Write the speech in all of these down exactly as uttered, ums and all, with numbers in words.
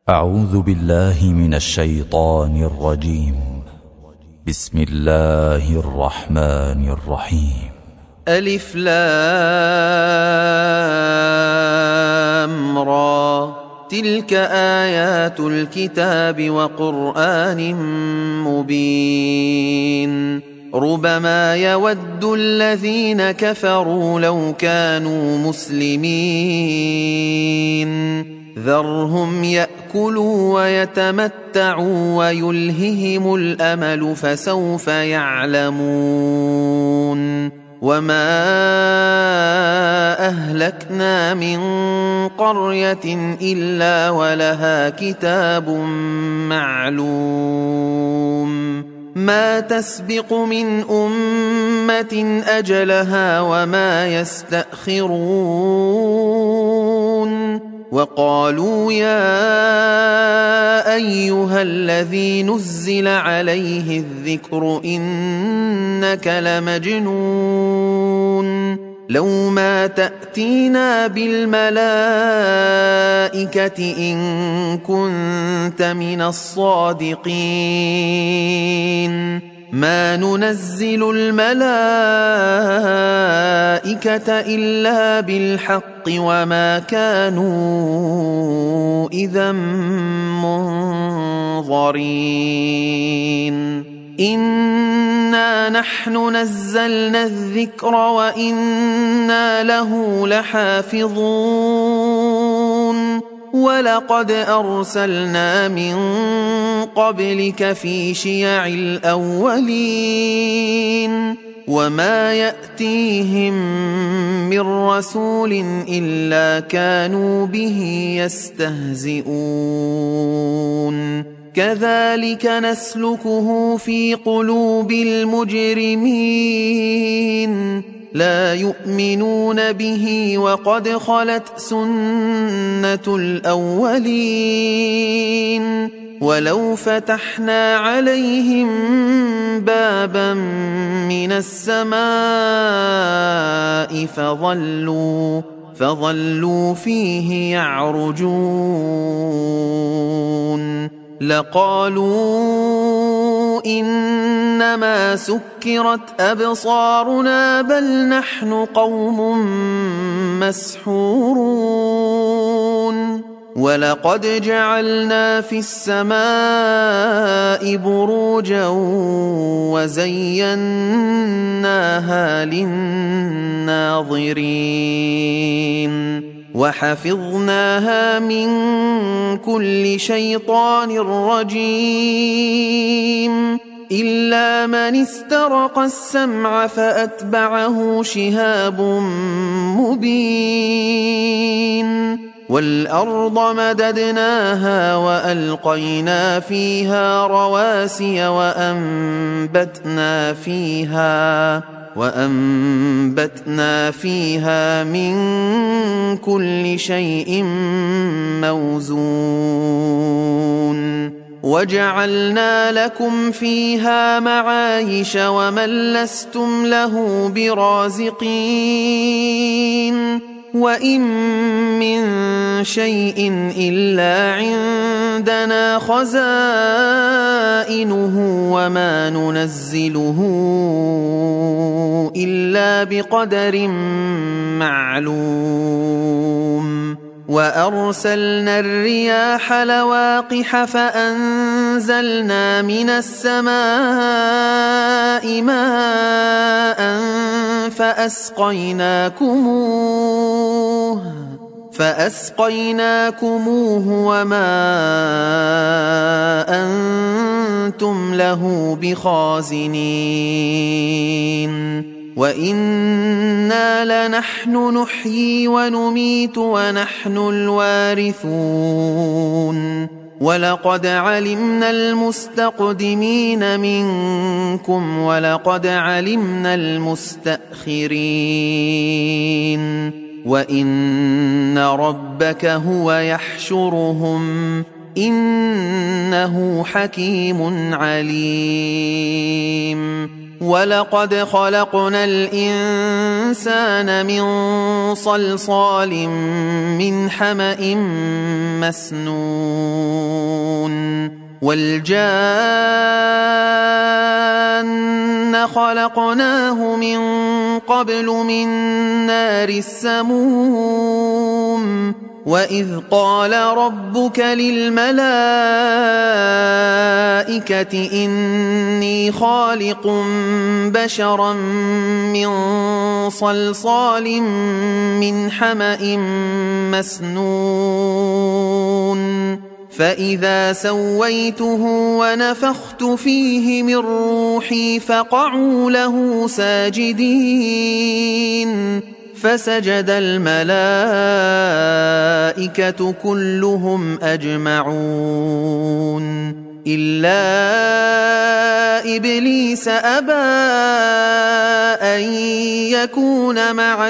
أعوذ بالله من الشيطان الرجيم. بسم الله الرحمن الرحيم. ألف لام را، تلك آيات الكتاب وقرآن مبين. ربما يود الذين كفروا لو كانوا مسلمين، ذرهم يأكلوا ويتمتعوا ويلههم الأمل فسوف يعلمون. وما أهلكنا من قرية إلا ولها كتاب معلوم، ما تسبق من أمة أجلها وما يستأخرون. وقالوا يا أيها الذي نزل عليه الذكر إنك لمجنون، لو ما تأتينا بالملائكة إن كنت من الصادقين. ما ننزل الملائكة إلا بالحق وما كانوا إذا منظرين. إنا نحن نزلنا الذكر وإنا له لحافظون. ولقد أرسلنا من قبلك في شيع الأولين، وما يأتيهم من رسول إلا كانوا به يستهزئون. كذلك نسلكه في قلوب المجرمين، لا يؤمنون به وقد خلت سنة الأولين. ولو فتحنا عليهم بابا من السماء فظلوا, فظلوا فيه يعرجون لقالوا إنما سكرت أبصارنا بل نحن قوم مسحورون. ولقد جعلنا في السماء بروجا وزيناها للناظرين وحفظناها من كل شيطان رجيم إلا من استرق السمع فأتبعه شهاب مبين. والأرض مددناها وألقينا فيها رواسي وأنبتنا فيها وأنبتنا فيها من كل شيء موزون. وجعلنا لكم فيها معايش ومن لستم له برازقين. وإن من شيء إلا عندنا خزائنه وما ننزله إلا بقدر معلوم. وأرسلنا الرياح لواقح فأنزلنا من السماء ماء فأسقيناكموه فأسقيناكموه وما أنتم له بخازنين. وإنا لنحن نحيي ونميت ونحن الوارثون. ولقد علمنا المستقدمين منكم ولقد علمنا المستأخرين. وإن ربك هو يحشرهم إنه حكيم عليم. ولقد خلقنا الإنسان من صلصال من حمأ مسنون والجان خلقناه من قبل من نار السموم وإذ قال ربك للملائكة إني خالق بشرا من صلصال من حمأ مسنون فإذا سويته ونفخت فيه من روحي فقعوا له ساجدين فسجد الملائكة كلهم أجمعون إلا إبليس أبى أن يكون مع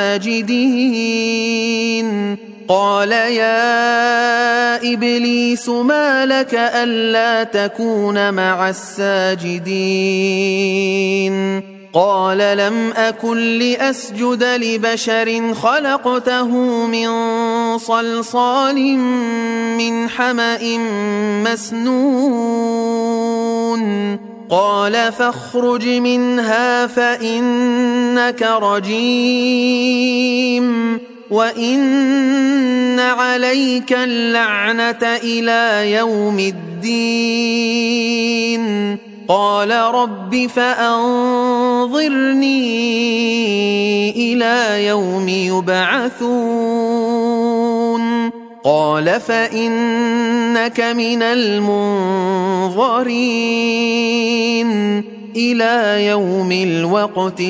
الساجدين قال يا إبليس ما لك ألا تكون مع الساجدين قال لم أكن لأسجد لبشر خلقته من صلصال من حمأ مسنون قال فاخرج منها فإنك رجيم وإن عليك اللعنة إلى يوم الدين قال رب فأنظرني إلى يوم يبعثون قال فإنك من المنظرين إلى يوم الوقت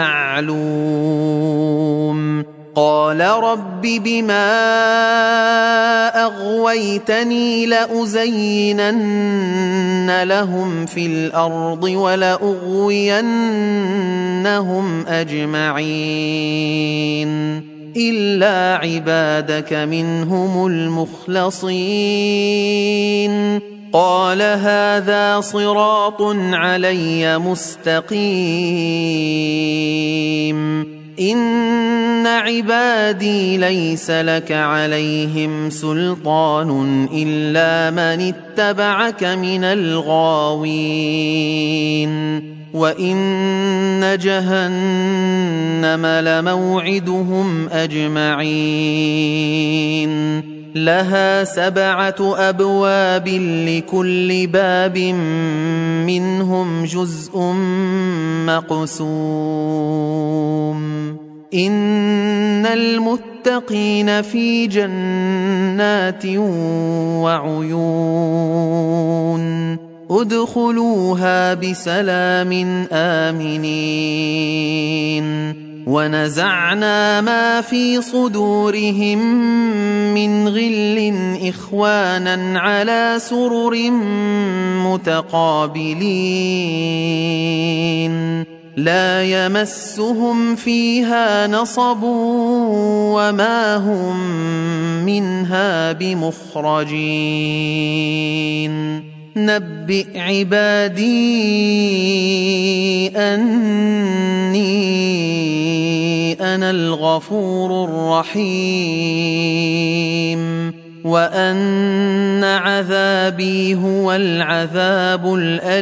المعلوم قال رب بما أغويتني لأزينن لهم في الأرض ولأغوينهم أجمعين إلا عبادك منهم المخلصين قال هذا صراط علي مستقيم إن عبادي ليس لك عليهم سلطان إلا من اتبعك من الغاوين وإن جهنم لموعدهم أجمعين لها سبعة أبواب لكل باب منهم جزء مقسوم إن المتقين في جنات وعيون ادخلوها بسلام آمنين ونزعنا ما في صدورهم من غل إخوانا على سرر متقابلين لا يمسهم فيها نصب وما هم منها بمخرجين نبئ عبادي أني أنا الغفور الرحيم وأن عذابي هو العذاب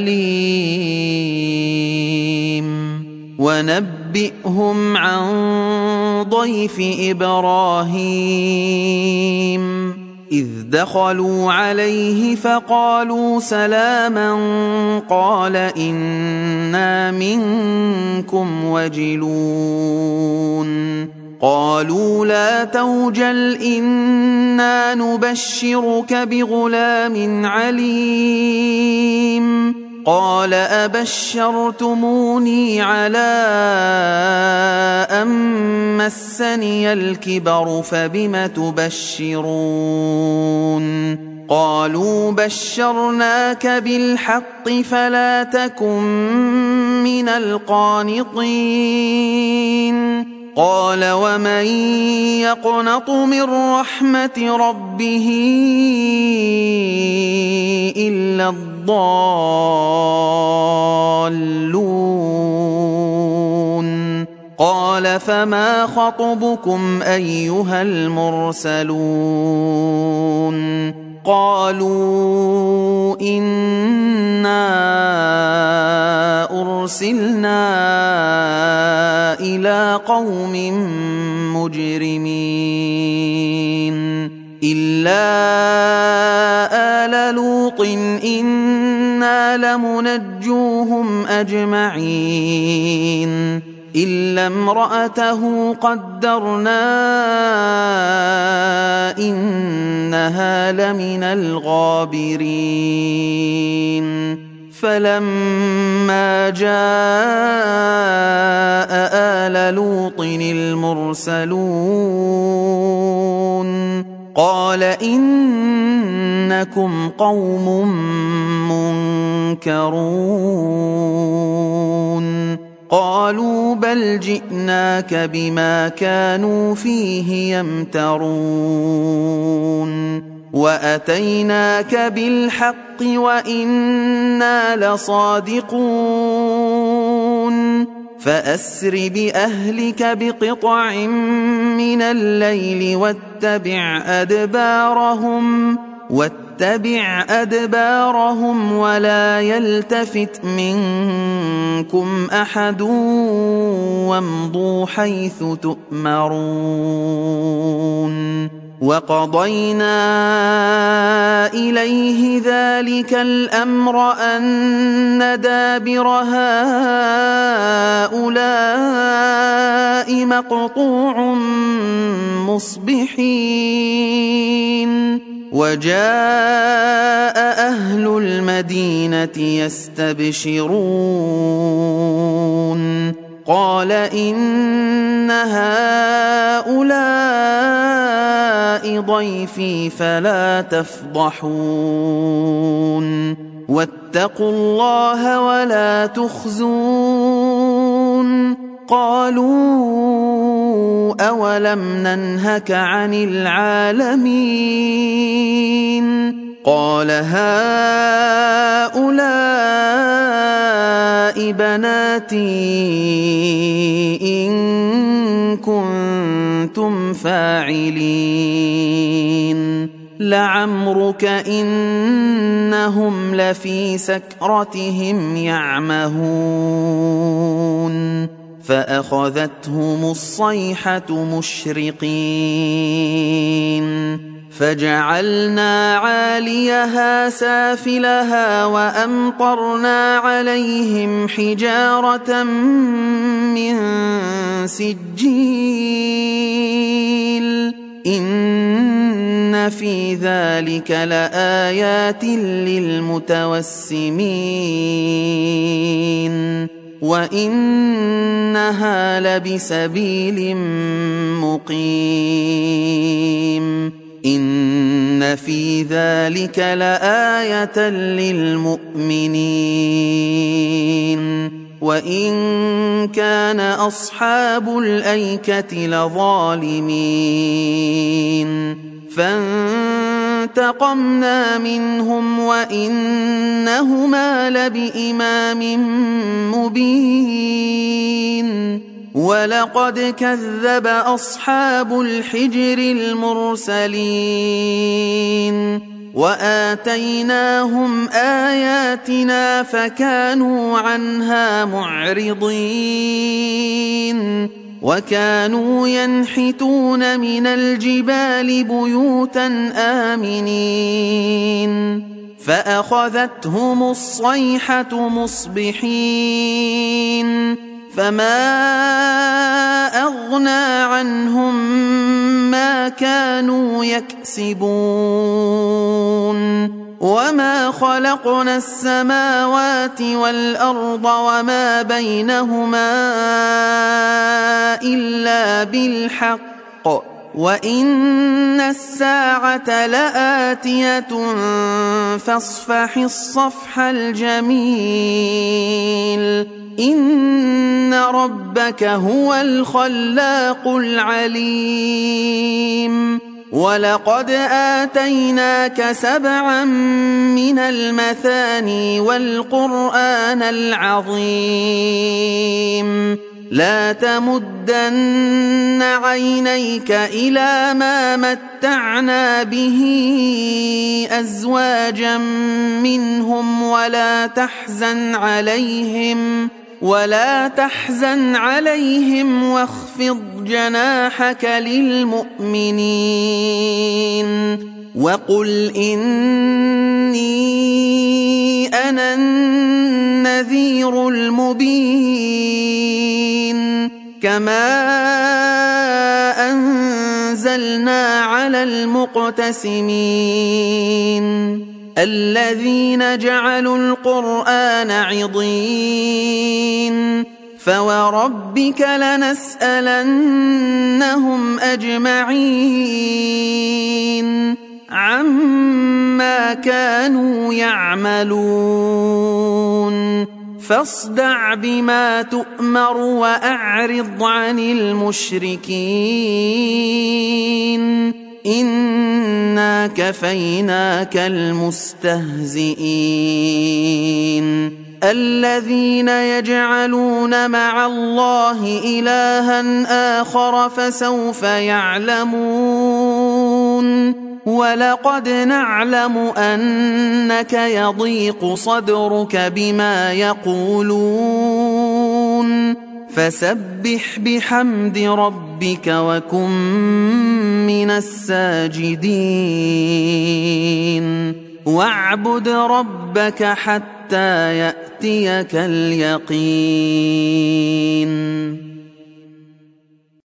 الأليم ونبئهم عن ضيف إبراهيم إذ دخلوا عليه فقالوا سلاما قال إنا منكم وجلون قالوا لا توجل إنا نبشرك بغلام عليم قال أبشرتموني على أن مسني الكبر فبم تبشرون قالوا بشرناك بالحق فلا تكن من القانطين قال ومن يقنط من رحمة ربه إلا الضالون قال فما خطبكم أيها المرسلون قالوا إنا أرسلنا إلى قوم مجرمين إلا آل لوط إنا لمنجوهم أجمعين إلا امرأته قدرنا إنها لمن الغابرين فلما جاء آل لوط المرسلون قال إنكم قوم منكرون قالوا بل جئناك بما كانوا فيه يمترون وأتيناك بالحق وإنا لصادقون فأسر بأهلك بقطع من الليل واتبع أدبارهم واتبع أدبارهم ولا يلتفت منكم أحد وامضوا حيث تؤمرون وقضينا إليه ذلك الأمر أن دابر هؤلاء مقطوع مصبحين وجاء أهل المدينة يستبشرون قال إن هؤلاء ضيفي فلا تفضحون واتقوا الله ولا تخزون قالوا أولم ننهك عن العالمين قال هؤلاء بناتي إن كنتم فاعلين لعمرك إنهم لفي سكرتهم يعمهون فأخذتهم الصيحة مشرقين فجعلنا عاليها سافلها وأمطرنا عليهم حجارة من سجيل إن في ذلك لآيات للمتوسمين وإنها لبسبيل مقيم إن في ذلك لآية للمؤمنين وإن كان أصحاب الأيكة لظالمين فانتقمنا منهم وإنهما لبإمام مبين ولقد كذب أصحاب الحجر المرسلين وآتيناهم آياتنا فكانوا عنها معرضين وكانوا ينحتون من الجبال بيوتا آمنين فأخذتهم الصيحة مصبحين فما أغنى عنهم ما كانوا يكسبون وما خلقنا السماوات والأرض وما بينهما إلا بالحق وإن الساعة لآتية فاصفح الصفح الجميل إن ربك هو الخلاق العليم ولقد آتيناك سبعا من المثاني والقرآن العظيم لا تمدن عينيك إلى ما متعنا به أزواجا منهم ولا تحزن عليهم ولا تحزن عليهم واخفض جناحك للمؤمنين وقل إني أنا النذير المبين كما أنزلنا على المقتسمين الذين جعلوا القرآن عضين فوربك لنسألنهم أجمعين عما كانوا يعملون فاصدع بما تؤمر وأعرض عن المشركين إنا كفيناك المستهزئين الذين يجعلون مع الله إلها آخر فسوف يعلمون ولقد نعلم أنك يضيق صدرك بما يقولون فسبح بحمد ربك وكن من الساجدين واعبد ربك حتى يأتيك اليقين.